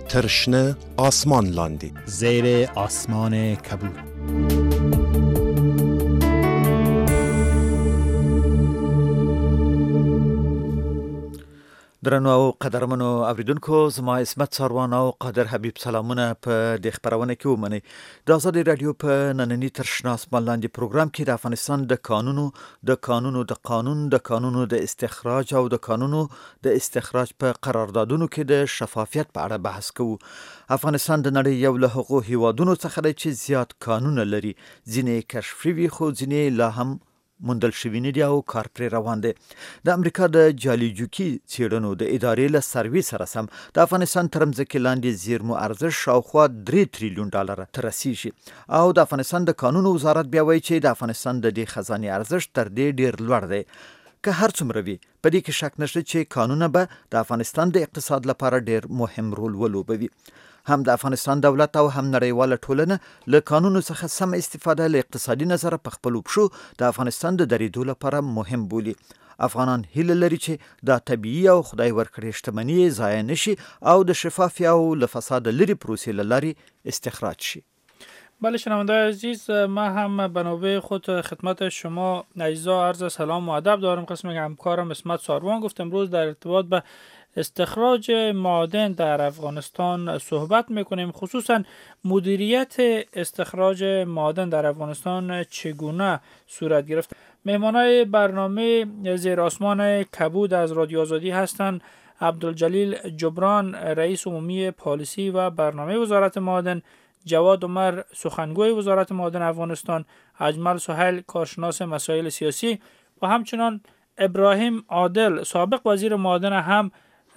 ترشنه آسمان لاندی زیر آسمان کبود. درنو او قدرمنو اوریدونکو، زما اسمت ساروان او قادر حبیب سلامونه په د خبرونه کې ومني. د آزادي رادیو په نننی ترشنه آسمان لاندې پروګرام کې د افغانستان د قانونو د استخراج او د قانونو د استخراج په قراردادونو کې د شفافیت په اړه بحث کوو. افغانستان د نړۍ یو له هغو هیوادونو څخه دی چې زیات قانونه لري. ځینې کشف شوي خو ځینې لا هم موندل شوي نه دي او کار پرې روان دی. د امریکا د جالیجوکي څېړنو د ادارې له سروې سره سم د افغانستان تر مځکې لاندې زیرمو ارزښت شاوخوا 3 تریلیون ډالر ته رسیږي او د افغانستان د قانونو وزارت بیا وایي چې د افغانستان د دې خزانې ارزښت تر دې ډیر لوړ دی. که هر څومره وي، په دې کې شک نشته چې قانونه به د افغانستان د اقتصاد لپاره ډیر مهم رول ولوبوي. هم د افغانستان دولت او هم نړیواله ټولنه له قانونو څخه سم استفاده له اقتصادي نظره په خپلو پښو د افغانستان د درېدو لپاره مهم بولي. افغانان هیله لري چې دا طبیعي او خدای ورکړې شتمني ضایع نشي او د شفاف او له فساد لري پروسې له لارې استخراج شي. بله شنونده‌های عزیز، ما هم به نوبه خود خدمت شما عزیزا عرض سلام و ادب دارم. قسم همکارم اسمت ساروان گفت امروز در ارتباط به استخراج معادن در افغانستان صحبت میکنیم. خصوصا مدیریت استخراج معادن در افغانستان چگونه صورت گرفت. مهمانای برنامه زیر آسمان کبود از رادیو آزادی هستند: عبدالجلیل جبران، رئیس عمومی پالیسی و برنامه وزارت معادن، جواد عمر، سخنگوی وزارت معادن افغانستان، اجمل سهیل، کارشناس مسائل سیاسی و همچنان ابراهیم عادل، سابق وزیر معادن هم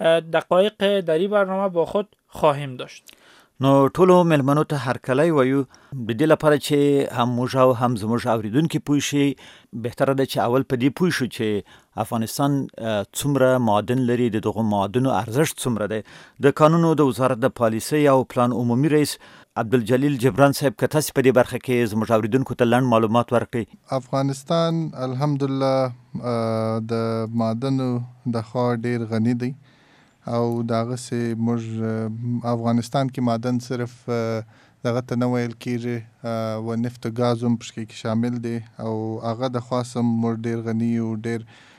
دقایق در این برنامه با خود خواهیم داشت. نو ټولو ملمنو ته هرکلی وایو. د دې لپاره چې هم موږ او هم زموږ اوریدونکي پوه شي، بهتره ده چې اول په دې پوه شو چې افغانستان څومره معادن لري، د دغو معادنو ارزښت څومره دی. د قانونو د وزارت د پالیسۍ او پلان عمومي رئیس عبدالجلیل جبران صاحب، که تاسو په دې برخه کې زموږ اوریدونکو ته لنډ معلومات ورکړئ. افغانستان الحمدلله د معادنو د خوا ډیر غني دی او داغه سه موږ افغانستان کې معدن صرف دغه ته نه ویل کېږي و نفت او غاز هم پکې شامل دي او هغه د خاصم موږ ډیر غني او ډیر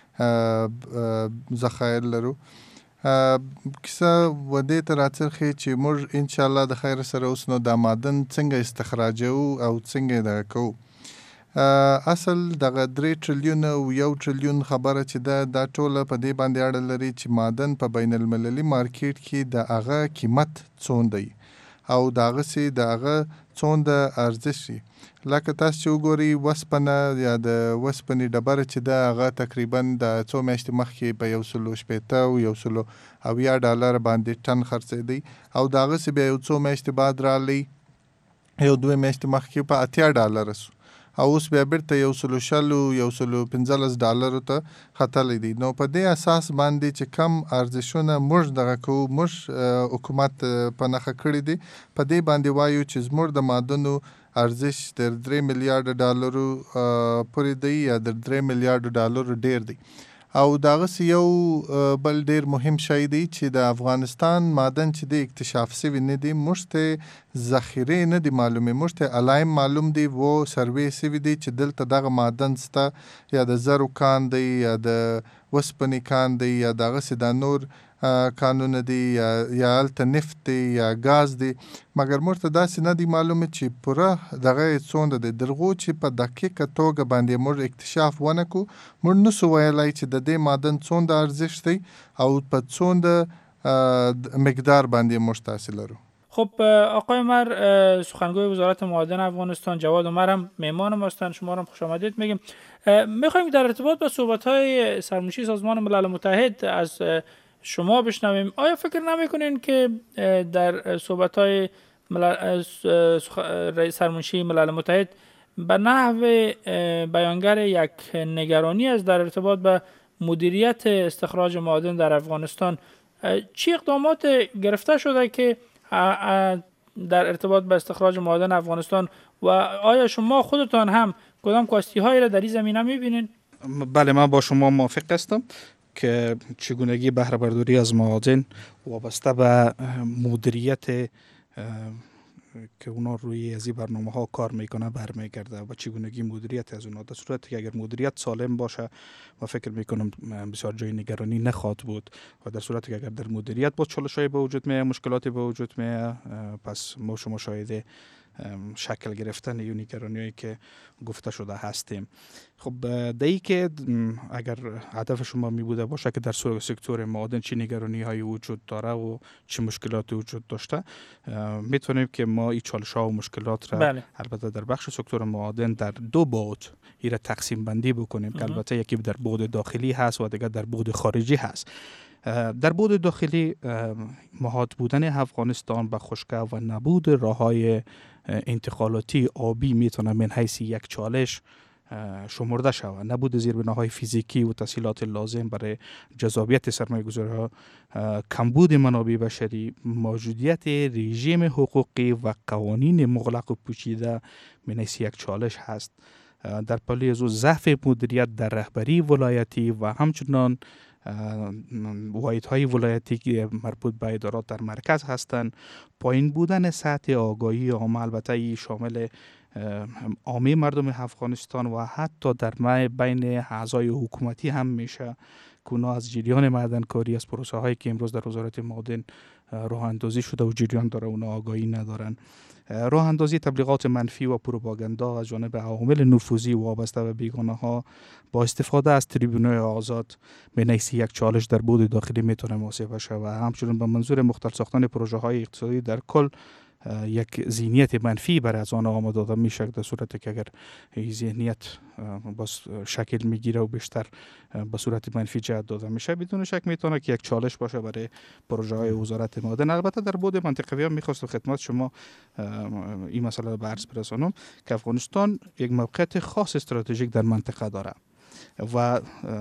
ذخایر لرو. کیسه و دې ته راڅرخي چې موږ ان شاء الله د خیر سره اوس نو د معدن څنګه استخراجو او څنګه دا کوو. اصل دغه 3 تریلیون او 1 تریلیون خبره چې دا ټوله په دې باندې اړه لري چې معدن په بین المللي مارکیټ کې د هغه قیمت څومره دی او دغه سي دغه څومره ارزښت شي. لکه تاسو چې وګورئ وسپنه یا د وسپنې ډبره چې دا هغه تقریبا د څو میاشتې مخکې په 160 او 170 ډالر باندې ټن خرڅېدی او دغه سي بیا 2 میاشتې بعد رالی 2 میاشتې مخکې په 80 ډالر سو او اوس بیا بیرته 115 ډالر ته ختلې دي. نو په دې اساس باندې چې کم ارزښونه موږ دغه کوو، موږ حکومت په نخښه کړی دي، په دې باندې وایو چې زموږ د معدنو ارزښت تر 3 میلیارډ ډالرو پورې دی یا د 3 میلیارډ ډالرو ډیر دی. او دغه یو بل ډیر مهم شی دی چې د افغانستان معدن چې د اکتشاف شوی نه دی، مشته ذخیره نه دی معلومه، مشته علایم معلوم دی وو سروې شوی دی چې دلته دغه معدن ستا یا د زرو کان دی یا د وسپنې کان دی یا دغه د نور قانون دی یا الته نفت دی یا غاز دی، مګر مرته داسې نه دی معلومه چې پوره دغه څومره دی. درغو چې په دقیقه توګه باندې موږ اکتشاف ونکو، موږ نسو ویلای چې د دې معدن څومره ارزښت دی او په څومره مقدار باندې موږ تحصیل لرو. خب آقای عمر، سخنگوی وزارت معادن افغانستان، جواد عمر هم مهمان ما هستند، شما هم خوش آمدید میگیم. میخوایم در ارتباط با صحبت‌های سرمنشی سازمان ملل متحد از شما بشنویم. آیا فکر نمی‌کنین که در صحبت‌های سرمنشی ملل متحد به نحو بیانگر یک نگرانی است در ارتباط به مدیریت استخراج معادن در افغانستان؟ چی اقدامات گرفته شده که در ارتباط به استخراج معادن افغانستان و آیا شما خودتان هم کدام کاستی هایی را در این زمینه می‌بینید؟ بله، من با شما موافق هستم. که چگونگی بهره برداری از معادن وابسته به مدیریت که اونا روی از این برنامه ها کار میکنه برمیگرده و چگونگی مدیریت از اونا. در صورتی که اگر مدیریت سالم باشه و فکر میکنم بسیار جای نگرانی نخواهد بود و در صورتی که اگر در مدیریت با چالش‌های به وجود میاد، مشکلاتی به وجود میاد، پس ما شما شاهد شکل گرفتن یا نگرانی‌هایی که گفته شده هستیم. خب دایی که اگر هدف شما می بوده باشه که در سکتور معادن چه نگرانی‌هایی وجود داره و چه مشکلاتی وجود داشته، میتونیم که ما این چالش‌ها و مشکلات را البته در بخش سکتور معادن در دو بعد را تقسیم بندی بکنیم که البته یکی در بعد داخلی هست و دیگر در بعد خارجی هست. در بعد داخلی محاط بودن افغانستان به خشکی و نبود راه‌های انتقالاتی آبی میتونه من حیث یک چالش شمرده شود. نبود زیربناهای فیزیکی و تسهیلات لازم برای جذابیت سرمایه‌گذارها، کمبود منابع بشری، موجودیت رژیم حقوقی و قوانین مغلق و پیچیده من حیث یک چالش هست. در پلی از ضعف مدیریت در رهبری ولایتی و همچنان واحدهای ولایتی که مربوط به ادارات در مرکز هستند، پایین بودن سطح آگاهی عامه، البته شامل عامه مردم افغانستان و حتی در بین اعضای حکومتی هم میشه که اونا از جریان معدنکاری، از پروسه هایی که امروز در وزارت معادن راه اندازی شده و جریان داره اونا آگاهی ندارن. راه اندازی تبلیغات منفی و پروپاگاندا از جانب عوامل نفوذی وابسته به بیگانه ها با استفاده از تریبون‌های آزاد به حیث یک چالش در بعد داخلی میتونه محاسبه شود و همچنین به منظور مختل ساختن پروژه های اقتصادی در کل یک ذهنیت منفی برای از آن آماده داده میشه. در صورتی که اگر این ذهنیت باز شکل میگیره و بیشتر به صورت منفی جهت داده میشه، بدون شک میتونه که یک چالش باشه برای پروژه های وزارت معادن. البته در بعد منطقوی هم میخواست خدمت شما این مسئله به عرض برسانم که افغانستان یک موقعیت خاص استراتژیک در منطقه داره و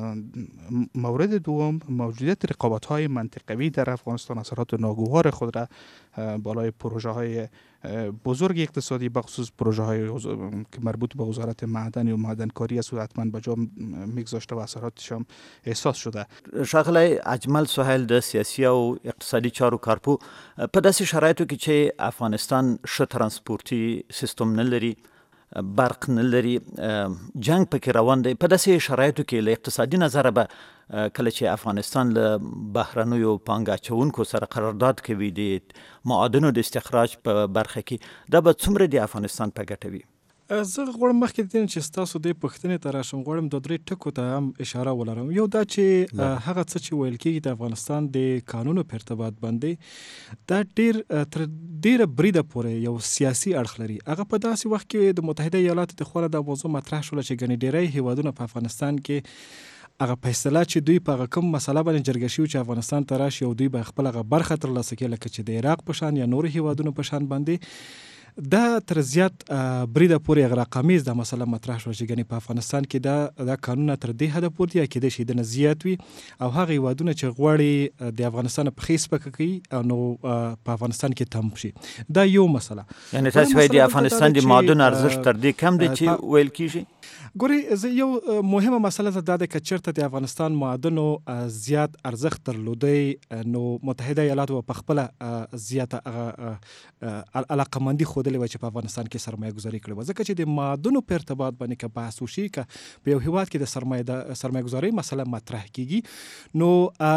مورد دوم موجودیت رقابت‌های منطقوی در افغانستان اثرات ناگوار خود را بالای پروژه‌های بزرگ اقتصادی بخصوص پروژه‌های که مربوط به وزارت معدن و معدنکاری است و حتما به جا میگذاشته و اثراتش هم احساس شده. ښاغلی اجمل سهیل د سیاسي او اقتصادي چارو کارپو په داسې شرایطو کې چې افغانستان ښه ترانسپورتي سیستم نه لري، برق نه لري، جنگ پکې روان دی، په داسې شرایطو کې له اقتصادي نظره به کله چې افغانستان له بهرنیو پانګه اچوونکو سره قرارداد کوي د معادنو د استخراج په برخه کې، دا به څومره د افغانستان په ګټه وي؟ زه غواړم مخکې د دې چې ستاسو د پوښتنې ته راشم، غواړم د درې ټکو ته هم اشاره ولرم. یو دا چې هغه څه چې ویل کېږي د افغانستان د قانونو په ارتباط باندې دا تر ډېره بریده پورې یو سیاسي اړخ لري. هغه په داسې وخت کې د متحده ایالاتو د خوا دا موضوع مطرح شوله چې ګڼې ډېری هیوادونه په افغانستان کې هغه فیصله چې دوی په هغه کوم مسله باندې جرګه شوي چې افغانستان ته راشي او دوی به خپل هغه برخه ترلاسه کړي، لکه چې د عراق په شان یا نورو هیوادونو په شان باندې دا تر زیات بریده پورې اغراقامیز دا مسله مطرح شوه چې ګنې په افغانستان کې دا قانونه تر دې حده پورې یا کېدای شي دنه زیات وي او هغه هیوادونه چې غواړي د افغانستان پښې سپکه کوي نو په افغانستان کې تم شي. دا یو مسله. یعنی تاسو وایي د افغانستان د معادن ارزښت تر دې کم دی چې ویل کېږي؟ ګوري زه یو مهمه مسله دا ده که چېرته د افغانستان معادنو زیات ارزښت درلودی نو متحده ایالاتو په خپله زیاته علاقه‌مندي ښودلې وه چې په افغانستان کې سرمایه گذاري کړې وه، ځکه چې د معادنو په ارتباط باندې که بحث وشي که په یو هیواد کې د سرمایه گذاري مسله مطرح کېږي نو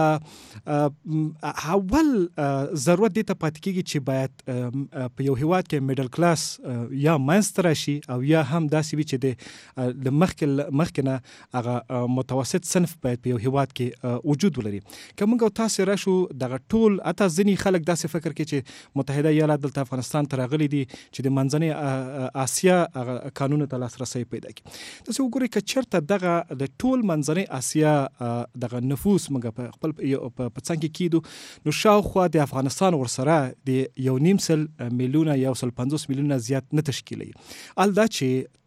اول ضرورت دې ته پاتې کېږي چې باید په یو هیواد کې میډل کلاس یا منځته راشي او یا هم داسې وي چې د مخکې نه هغه متوسط صنف باید په یو هیواد کې وجود ولري. که موږ او تاسې راشو دغه ټول حتی ځینې خلک داسې فکر کوي چې متحده ایالات دلته افغانستان ته راغلي دي چې د منځنۍ اسیا هغه قانونو ته لاسرسی پیدا کړي. تاسې وګورئ که چېرته دغه د ټول منځنۍ اسیا دغه نفوس موږ په خپل په څنګ کې کېدو نو شاوخوا د افغانستان ورسره د 1.5 میلیونه یا 150 میلیونه زیات نه تشکیلوي. دا چې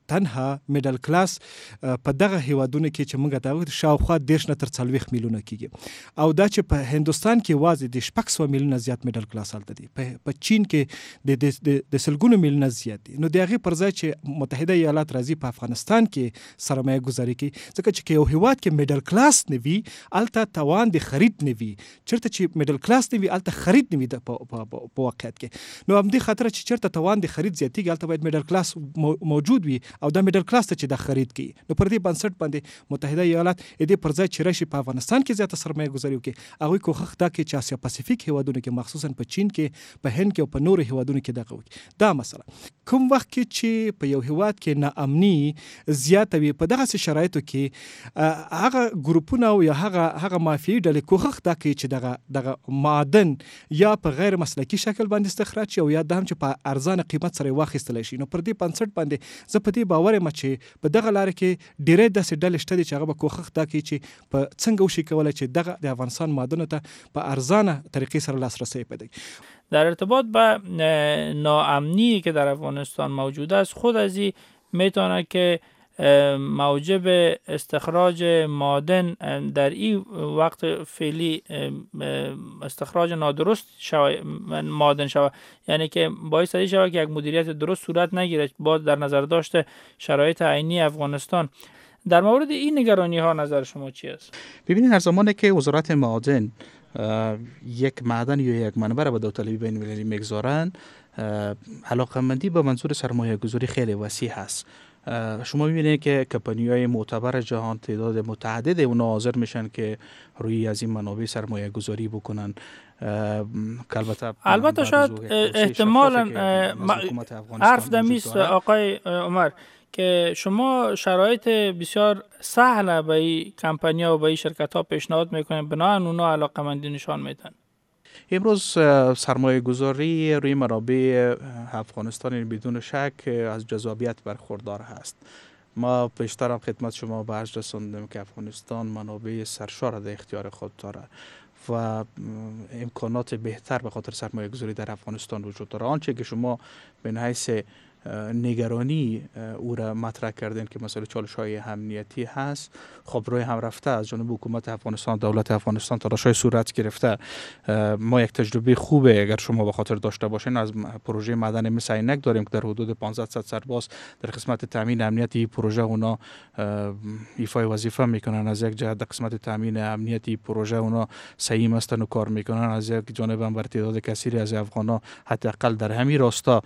تنها میډل کلاس په دغه هیوادونو کې چې موږ ته شاوخوا 10 نه تر 40 میلیونه کېږي او دا چې په هندستان کې واځي د 600 میلیونه زیات میډل کلاس حالت دي په چین کې د سلګونو میلیونه زیات دي نو دغه پر ځای چې متحده ایالات راځي په افغانستان کې سرمایه گذاري کوي ځکه چې یو هیواد کې میډل کلاس نه وي الته توان د خرید نه وي چرته چې میډل کلاس نه وي الته خرید نه وي په واقعیت کې نو هم دې خاطر چې چرته توان د خرید زیاتیږي الته باید میډل کلاس موجود وي او دا میډل کلاس ته چې د خرید کوي نو پر دې بنسټ باندې متحده ایالات دې پر ځای چې راشي په افغانستان کې زیاته سرمایه گذاري وکړي هغه کوښښ دا کوي چې آسیا پاسفیک هیوادونو کې مخصوصا په چین کې په هند کې او په نورو هیوادونو کې دغه وکړي دا مسله کوم وخت کې چې په یو هیواد کې ناامني زیاته وي په دغه شرایطو کې هغه ګروپونه او یا هغه مافیایي ډلې کوښښ دا کوي چې دغه معدن یا په غیر مسلکي شکل باندې استخراج شي او یا د هم چې په ارزانه قیمت سره واخیستل شي نو پر دې بنسټ باندې زه په دې باور یم چې په دغه لار کې ډېرې داسې ډلې شته چې هغه به کوښښ دا کوي چې په څنګه وشي کولی چې دغه د افغانستان معدنو ته په ارزانه طریقې سره لاسرسی پیدا کړي. در ارتباط به ناامنی که در افغانستان موجود است خود از این میتونه که موجب استخراج معادن در این وقت فعلی استخراج نادرست معادن شود یعنی که باعث شود که یک مدیریت درست صورت نگیرد با در نظر داشته شرایط عینی افغانستان. در مورد این نگرانی ها نظر شما چی است؟ ببینید هر زمانی که وزارت معادن یک معدن یا یک منبع را به داوطلبی بین المللی میگذارند علاقه‌مندی به منظور سرمایه گذاری خیلی وسیع هست. شما می‌بینید که کمپانی‌های معتبر جهان تعداد متعدد اونا حاضر میشن که روی از این منابع سرمایه گذاری بکنن. البته شاید احتمالاً حرف دمیست آقای عمر که شما شرایط بسیار سهل به این کمپانی‌ها و به این شرکت‌ها پیشنهاد میکنید بنابراین اونا علاقه‌مندی نشان میدن. امروز سرمایه گذاری روی منابع افغانستان بدون شک از جذابیت برخوردار هست. ما پیشتر هم خدمت شما به عرض رساندیم که افغانستان منابع سرشار در اختیار خود داره و امکانات بهتر به خاطر سرمایه گذاری در افغانستان وجود داره. آنچه که شما به حیث نگرانی او را مطرح کردن که مسئله چالش‌های امنیتی هست خب روی هم رفته از جانب حکومت افغانستان دولت افغانستان تلاش‌های صورت گرفته. ما یک تجربه خوبه اگر شما به خاطر داشته باشین از پروژه معدن مس عینک داریم که در حدود 1500 سرباز در قسمت تامین امنیتی پروژه اونا ایفای وظیفه میکنن. از یک جهت در قسمت تامین امنیتی پروژه اونا سعی هستن و کار میکنن، از یک جانب هم بر تعداد کثیری از افغانا حداقل در همین راستا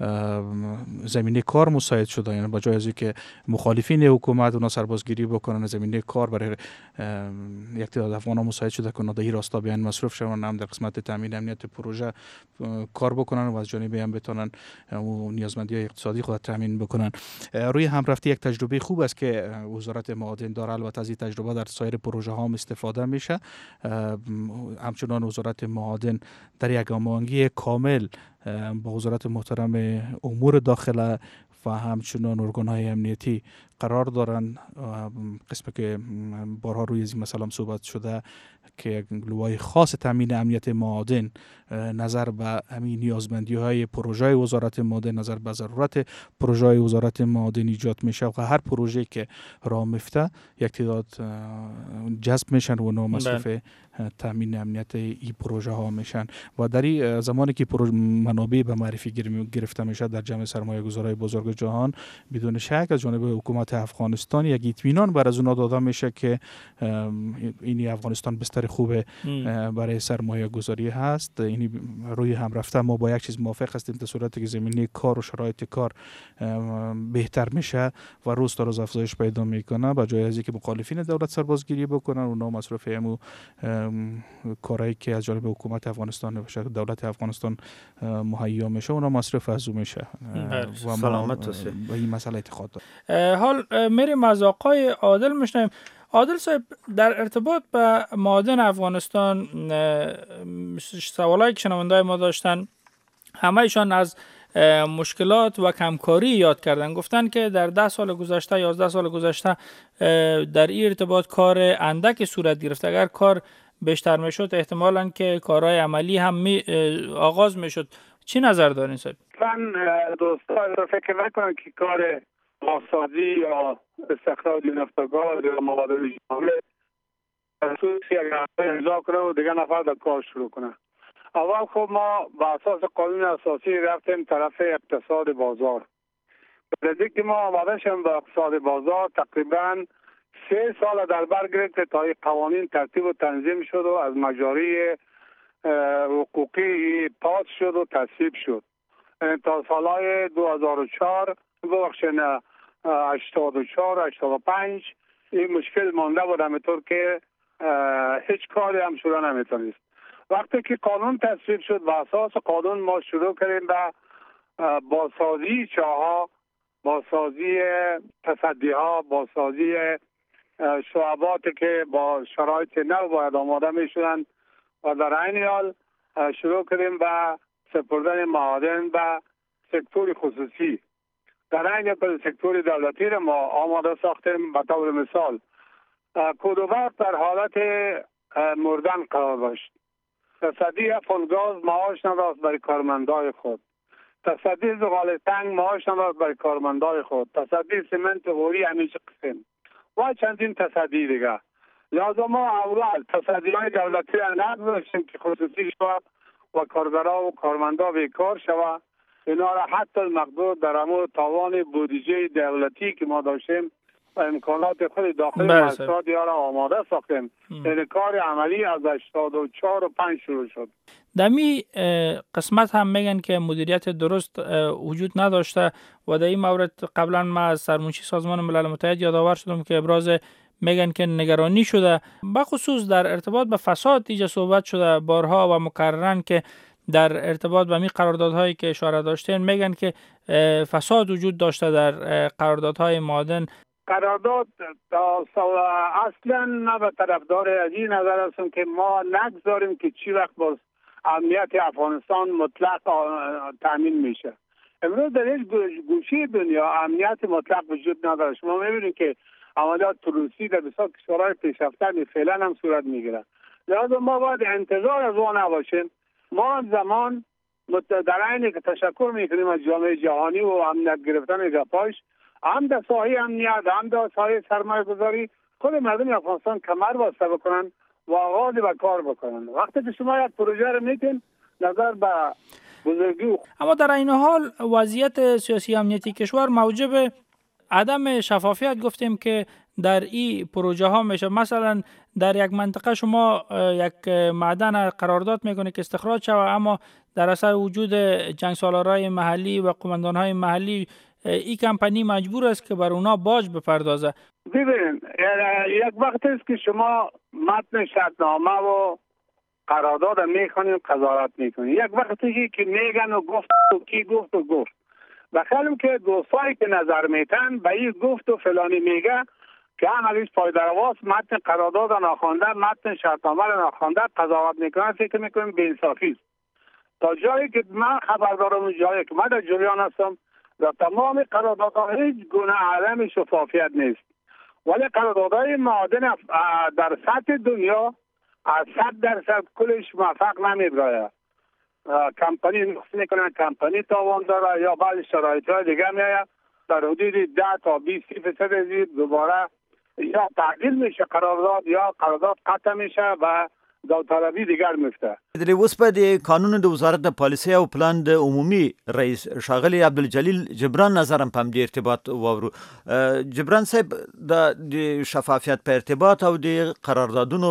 زمینه کار مساعد شده. یعنی با جای از اینکه مخالفین حکومت اونا سربازگیری بکنن زمینه کار برای یک تعداد افغانا مساعد شده که اونا در این راستا بیان مصروف شون، هم در قسمت تامین امنیت پروژه کار بکنن و از جانبی هم بتونن نیازمندی‌های اقتصادی خود تامین بکنن. روی هم رفته یک تجربه خوب است که وزارت معادن داره. البته از این تجربه در سایر پروژه ها هم استفاده میشه. همچنان وزارت معادن در یک هماهنگی کامل با وزارت محترم امور داخله و همچنان ارگان‌های امنیتی قرار دارن. قسمی که بارها روی این مسئله هم صحبت شده که یک لوای خاص تامین امنیت معادن نظر به همین نیازمندی‌های پروژه وزارت معادن، نظر به ضرورت پروژه وزارت معادن ایجاد میشه و هر پروژه که راه میفته یک تعداد جذب میشن و اونا مصرف تامین امنیت این پروژه ها میشن و در این زمانی که منابع به معرفی گرفته میشه در جمع سرمایه گذارای بزرگ جهان بدون شک از جانب حکومت افغانستان یک اطمینان بر از اونا داده میشه که این افغانستان بستر خوب برای سرمایه گذاری هست. این روی هم رفته ما با یک چیز موافق هستیم در صورتی که زمینه کار و شرایط کار بهتر میشه و روز تا روز افزایش پیدا میکنه. با جای از اینکه مخالفین دولت سربازگیری بکنن اونا مصرف همو کارهایی که از جانب حکومت افغانستان و دولت افغانستان مهیا میشه اونا مصرف از اون میشه و سلامت باشه. با این مسئله اعتقاد دارم. حال میریم از آقای عادل میشنیم. عادل صاحب در ارتباط به معادن افغانستان سوالایی که شنوندای ما داشتن همه‌شان از مشکلات و کمکاری یاد کردن. گفتن که در 10 سال گذشته 11 سال گذشته در این ارتباط کار اندک صورت گرفت. اگر کار بیشتر میشد احتمالاً که کارهای عملی هم آغاز میشد. چی نظر دارین صاحب؟ من دوستان فکر نکنم که کار بازسازی یا استخراج نفت و گاز یا مواد جامد خصوصی اگر امضا کنه و دیگه نفر در کار شروع کنه. اول خب ما با اساس قانون اساسی رفتیم طرف اقتصاد بازار. بعد که ما آماده شدیم به اقتصاد بازار تقریبا 3 سال در بر گرفت تا این قوانین ترتیب و تنظیم شد و از مجاری حقوقی پاس شد و تصویب شد. تا سالهای 2004 ببخشید 84 85 این مشکل مانده بود، همینطور که هیچ کاری هم شروع نمیتونست. وقتی که قانون تصویب شد با اساس قانون ما شروع کردیم به بازسازی چاها، بازسازی تصدیها، بازسازی شعباتی که با شرایط نو باید آماده می شدن و در عین حال شروع کردیم به سپردن معادن به سکتور خصوصی. در عین حال سکتور دولتی را ما آماده ساختیم. به طور مثال کودوبر در حالت مردن قرار داشت. تصدی افغانگاز معاش نداشت برای کارمندای خود. تصدی زغال تنگ معاش نداشت برای کارمندای خود. تصدی سمنت غوری همیشه قسم و چندین تصدی دیگه. لازم ما اول تصدی های دولتی را نداشتیم که خصوصی شود و کارگرها و کارمندا بیکار شود. اینا را حتی المقدور در امور توان بودجه دولتی که ما داشتیم و امکانات خود داخل مؤسسات را آماده ساختیم. این کار عملی از 84 و 5 شروع شد. دمی قسمت هم میگن که مدیریت درست وجود نداشته و در این مورد قبلا ما از سرمنشی سازمان ملل متحد یادآور شدم که ابراز میگن که نگرانی شده، بخصوص در ارتباط به فساد دیگه صحبت شده بارها و مکررن که در ارتباط به می قراردادهایی که اشاره داشتین میگن که فساد وجود داشته در قراردادهای معادن. قرارداد اصلا نه به طرفدار از این نظر هستم که ما نگذاریم که چی وقت باز امنیت افغانستان مطلق تامین میشه. امروز در هیچ گوشه دنیا امنیت مطلق وجود نداره. شما میبینید که عملیات تروریستی در بسیار کشورهای پیشرفته فعلا هم صورت میگیره. لذا ما باید انتظار از اون نباشیم. ما زمان در عینی که تشکر میکنیم از جامعه جهانی و امنیت گرفتن گپاش، هم در ساحه امنیت هم در ساحه سرمایه گذاری خود مردم افغانستان کمر بسته بکنن و آغاز به کار بکنن. وقتی که شما یک پروژه رو میتین نظر به بزرگی، اما در این حال وضعیت سیاسی امنیتی کشور موجب عدم شفافیت گفتیم که در این پروژه ها میشه. مثلا در یک منطقه شما یک معدن قرارداد میکنه که استخراج شود، اما در اثر وجود جنگسالارای محلی و قماندانهای محلی این کمپانی مجبور است که بر اونا باج بپردازه. ببینید یک وقت است که شما متن شرطنامه و قرارداد میخونید، قضاوت میکنید. یک وقتی که میگن و گفت و کی گفت و گفت، بخیالم که دوستایی که نظر میتن به این گفت و فلانی میگه که عملیش پایدارواست، متن قرارداد ناخوانده، متن شرطنامه ناخوانده قضاوت میکنن، فکر میکنیم بی‌انصافی است. تا جایی که من خبر دارم، جایی که من در جریان هستم، در تمام قراردادها هیچ گونه علم شفافیت نیست. ولی قراردادهای معادن در سطح دنیا از 100% کلش موفق نمیبراید. کمپانی نقص میکنن، کمپانی تاوان داره یا بعض شرایطهای دیگه میاید در حدود 10 تا 20% دوباره یا تعدیل میشه قرارداد یا قرارداد قطع میشه و داوطلبی دیگر میفته. در اوس په د قانون د وزارت د پالیسي او پلان د عمومي رئیس ښاغلی عبدالجلیل جبران نظرم په دې ارتباط وورو. جبران صاحب د شفافیت په ارتباط او د قراردادونو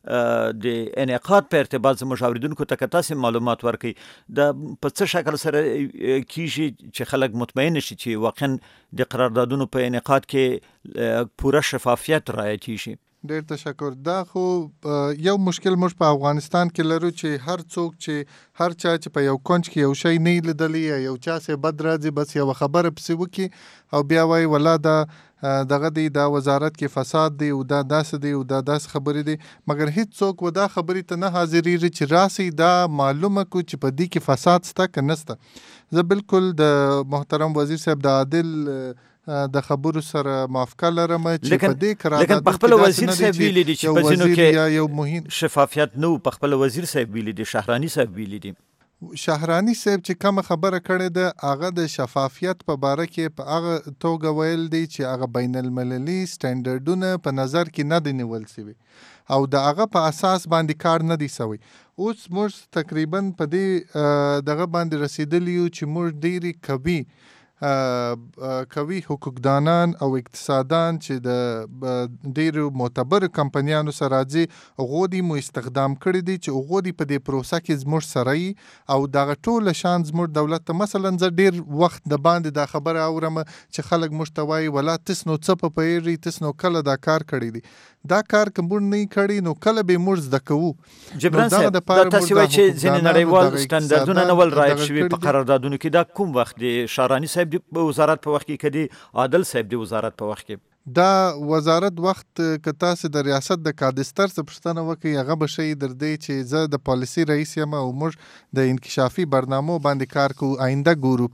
د انعقاد په ارتباط زموږ اوریدونکو ته که تاسې معلومات ورکړئ د په څه شکل سره کیږي چې خلک مطمئن شي چې واقعا د قراردادونو په انعقاد کې پوره شفافیت رعایت شي؟ ډیر تشکر. دا خو یو مشکل موږ په افغانستان کې لرو چې هر څوک چې هر چا چې په یو کونج کې یو شی نه لیدلی یا یو چا سه بد راځي بس یو خبره پسې وکي او بیا وایي ولا دغه دی دا وزارت کې فساد دی او دا داسې دی او دا داسې خبرې دی، مګر هیڅ څوک و دا خبرې ته نه حاضرېږي چې راسي دا معلومه کو چې په دې کې فساد سته که نسته. زه بالکل د محترم وزیر صاحب د عادل د خبرو سره موافقه لرم چې په دې قرارداد لیکن په خپل وزیر صاحب ویلي دي چې په ځینو کې یو مهم شفافیت نو، په خپل وزیر صاحب ویلي دي، شهرانی صاحب ویلي دي. شهرانی صاحب چې کوم خبره کړې ده هغه د شفافیت په باره کې په هغه توګه ویل دی چې هغه بین المللي سټینډرډونه په نظر کې نه دی نیول شوي او د هغه په اساس باندې کار نه دی شوی. اوس موږ تقریبا په دې دغه باندې رسیدلی یو چې موږ ډېرې قوي حقوقدانان او اقتصادان چې د ډېرو معتبرو کمپنیانو سره راځي هغو دې مو استخدام کړي دي چې هغو دې په دې پروسه کې زموږ سره یي او دغه ټوله شان زموږ دولت ته مثلا زه ډېر وخت د باندې دا خبره اورم چې خلک موږ ته وایي ولا تس نو څه په پیږي تس نو کله دا کار کړی دی. دا کار که موږ نه کړی نو کله به موږ زده کوو. جبران صاحب دا تاسو وایي چې ځینې نړیوال سټنډردونه نه ول رعایت شوي په قراردادونو کې. دا کوم وخت دی؟ شاراني صاحب دی وزارت په وخت کې کدي عادل صاحب دی وزارت په وخت کې؟ دا وزارت وخت که تاسو د ریاست د کادستر څخه پوښتنه وکړئ هغه به شي در دی چې زه د پالیسي رئیس یم او موږ د انکشافي برنامو باندې کار کوو. آینده ګورو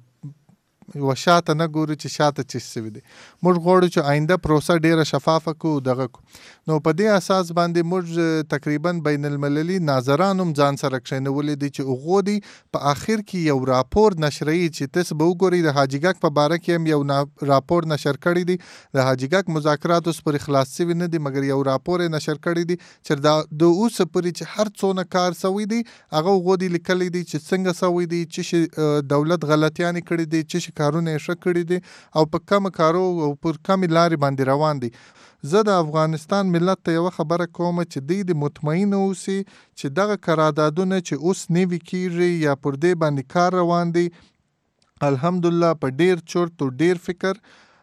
و شاته نه ګورو چې شاته څه شوي دي. موږ غواړو چې آینده پروسه ډیره شفافه کو دغه کو. نو په دې اساس باندې موږ تقریبا بین المللي ناظران هم ځان سره کښینولي دي چې هغو دي په آخر کې یو راپور نشري چې تاسو به وګورئ د حاجي ګک په باره کې هم یو راپور نشر کړی دی. د حاجي ګک مذاکرات اوس پر خلاص شوي نه دي مګر یو راپور نشر کړی دی چې د اوس پورې چې هر څونه کار شوی دی هغه هغو دي لیکلی دی چې څنګه شوی دی چې دولت غلطیانې کړي دي چې کارونه یې ښه کړي دي او په کوم کارو او پر کومې لارې باندې روان دي. زه د افغانستان ملت ته یوه خبره کوم چې دوی د مطمئن اوسي چې دغه قراردادونه چې اوس نوي کیږي یا پر دې باندې کار روان دي الحمدلله په ډیر چورت او ډیر فکر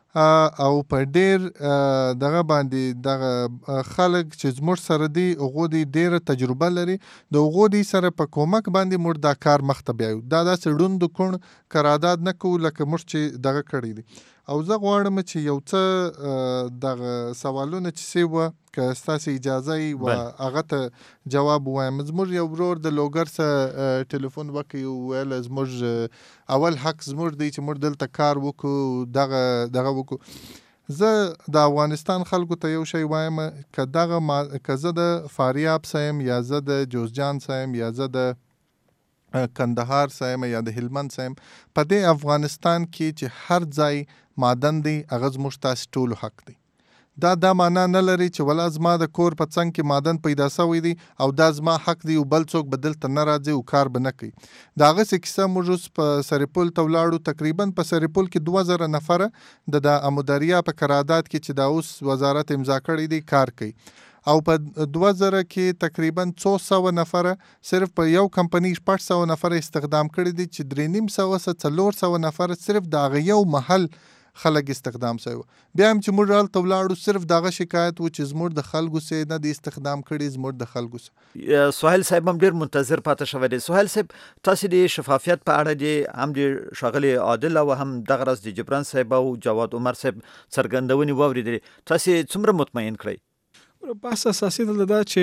او په ډیر دغه باندې دغه خلک چې زموږ سره دي هغو دي ډیره تجربه لري د هغو دي سره په کومک باندې موږ دا کار مخته بیایو. دا داسې ړوند کوڼ قرارداد نه کوو لکه موږ چې دغه کړی دي. او زه غواړم چې یو څه دغه سوالونه چې سی وه که ستاسې اجازه یي و هغه ته جواب ووایم. زموږ یو ورور د لوګر څخه ټلیفون وکړی وویل زموږ اول حق زموږ دی چې موږ دلته کار وکړو دغه وکړو. زه د افغانستان خلکو ته یو شی وایم که زه د فاریاب سایم یا زه د جوزجان سایم یا زه د کندهار سایم یا د هلمند سایم په دې افغانستان کې چې هر ځای معدن دی هغه زموږ تاسې ټولو حق دی. دا معنا نه لري چې ولا زما د کور په څنګ کې معدن پیدا شوی دی او دا زما حق دی او بل څوک به دلته نه راځي او کار به نه کوي. د هغسې کیسه موږ اوس په سرپل ته ولاړو تقریبا په سرپل کې 2000 نفره د امودریا په قرارداد کې چې دا اوس وزارت امضا کړی دی کار کوي او په 2000 کې تقریبا 200 نفره صرف په یو کمپنی 800 نفره استخدام کړي دي چې 350 نفره صرف د هغه یو محل خلک استخدام شوی. بیا هم چې موږ هلته ولاړو صرف دغه شکایت و چې زموږ د خلکو سه نه دی استخدام کړي زموږ د خلکو سه. سهیل صاحب هم ډېر منتظر پاتې شوی دی. سهیل صاحب تاسو د شفافیت په اړه دی هم د ښاغلي عادل او هم دغه راز د جبران صاحب او جواد عمر صاحب څرګندونې واورېدلې. تاسو څومره مطمئن کړئ؟ بس اساسي دلته دا چې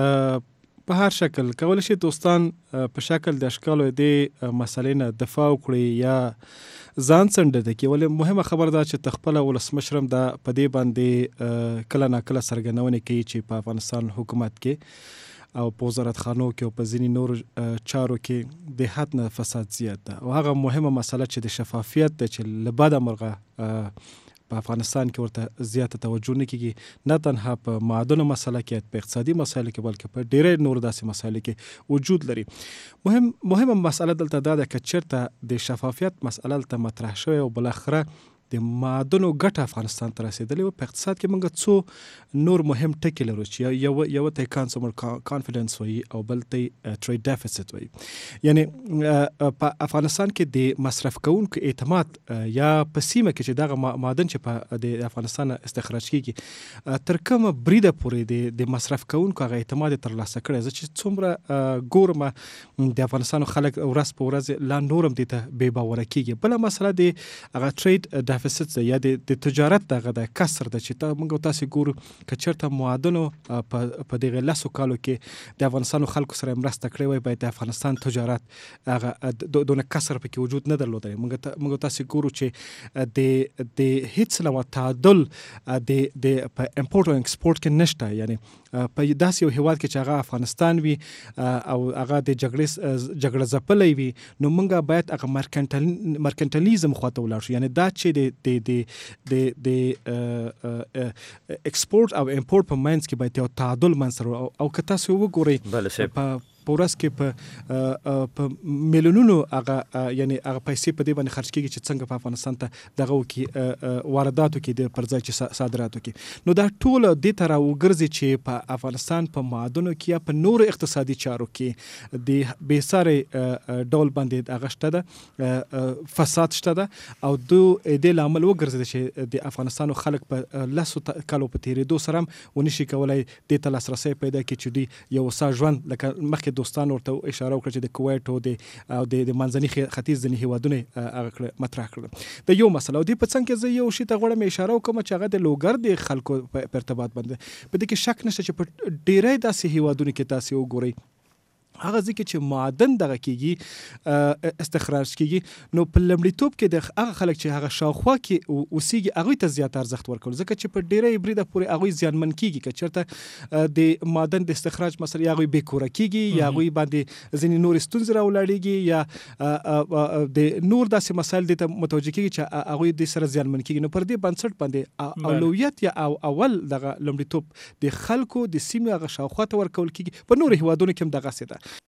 په هر شکل کولی شي دوستان په شکل د اشکالو د مسلې نه دفاع وکړي یا ځان څنډه کې. ولې مهمه خبره ده چې تخپله ولسمشر هم دا په دې باندې کله ناکله څرګندونې کوي چې په افغانستان حکومت کې او په وزارتخانو کې او په ځینې نور چارو کې د حد نه فساد زیات ده او هغه مهمه مسله چې د شفافیت ده چې له بده مرغه په افغانستان کې ورته زیاته توجه نه کیږي، نه تنها په معادنو مسله کې، په اقتصادي مسایلو کې، بلکې په ډېرې نور داسې مسایلو کې وجود لري. مهمه مسله دلته دا ده که چېرته د شفافیت مسله دلته مطرح شوې او بالاخره د معادنو ګټه افغانستان ته رسېدلې وه. په اقتصاد کې موږ څو نور مهم ټکي لرو چې یو ته کنزیومر کانفیډنس وایي او بل ته ټریډ ډیفیسټ وایي. یعنی په افغانستان کې د مصرف کوونکو اعتماد یا په سیمه کې چې دغه معادن چې په د افغانستان استخراج کیږي تر کومه بریده پورې د مصرف کوونکو هغه اعتماد ترلاسه کړی. زه چې څومره ګورم د افغانستان خلک ورځ په ورځ لا نورم دې ته بې باوره کیږي. بله مسله د هغه ټریډ دافست یا د تجارت دغه د کسر د چې موږ تاسو ګورو کچرته معادنو په دغه لاسو کالو کې د افغانستان خلکو سره مرسته کړې وای باید د افغانستان تجارت هغه دونه کسر پکې وجود نه درلودای. موږ تاسو ګورو چې د هیڅ نوع تعادل د په امپورټ او ایکسپورټ کې نشته، یعنی په داسې یو هیواد کې چې هغه افغانستان وي او هغه د جګړه ځپلی وي، نو موږ باید هغه مرکنټالیزم خواته ولاړ شو، یعنی دا چې د ایکسپورټ او امپورټ په منځ کې باید یو تعادل منځ او که تاسو وګورئ په ورځ کې په میلیونونو هغه یعنی هغه پیسې په دې باندې خرج کیږي چې څنګه په افغانستان ته دغه کې وارداتو کې د پرځای چې صادراتو کې، نو دا ټول د تر وګرځي چې په افغانستان په معادنو کې یا په نور اقتصادي چارو کې د بیساره ډول باندې هغه شته ده، فساد شته ده او د لامل وګرځي چې د افغانستان خلک په لاسو کالو په تیریدو سره ونشي کولای د تلاسرسي پیدا کړي چې دی یو سا ژوند لکه مخکې دوستان ورته اشاره وکړه چې د کویټ او د منځني ختیځ ځینې هیوادونه هغه مطرح کړل د یو مسله. او دې په څنګ کې زه یو شی ته غواړم اشاره وکړم چې هغه د لوګر د خلکو په ارتباط باندې په دې کې شک نشته چې په ډیری داسې هیوادونو کې تاسو وګورئ هغه ځکه چې معدن دغه کیږي استخراج کیږي، نو په لمړیتوب کې د هغه خلک چې هغه شاوخوا کې اوسېږي هغوی ته زیات ارزښت ورکول، ځکه چې په ډیری بریده پورې هغوی زیانمن کیږي که چېرته د معدن د استخراج مسله یا هغوی بې کوره کیږي یا هغوی باندې ځینې نورې ستونزې راولاړېږي یا د نور داسې مسایل دې ته متوجه کیږي چې هغوی دې سره زیانمن کیږي. نو پر دې بنسټ باندې اولویت یا اول دغه لمړیتوب د خلکو د سیمې هغه شاوخوا ته ورکول کیږي. په نورو هیوادونو کې هم دغسې ده.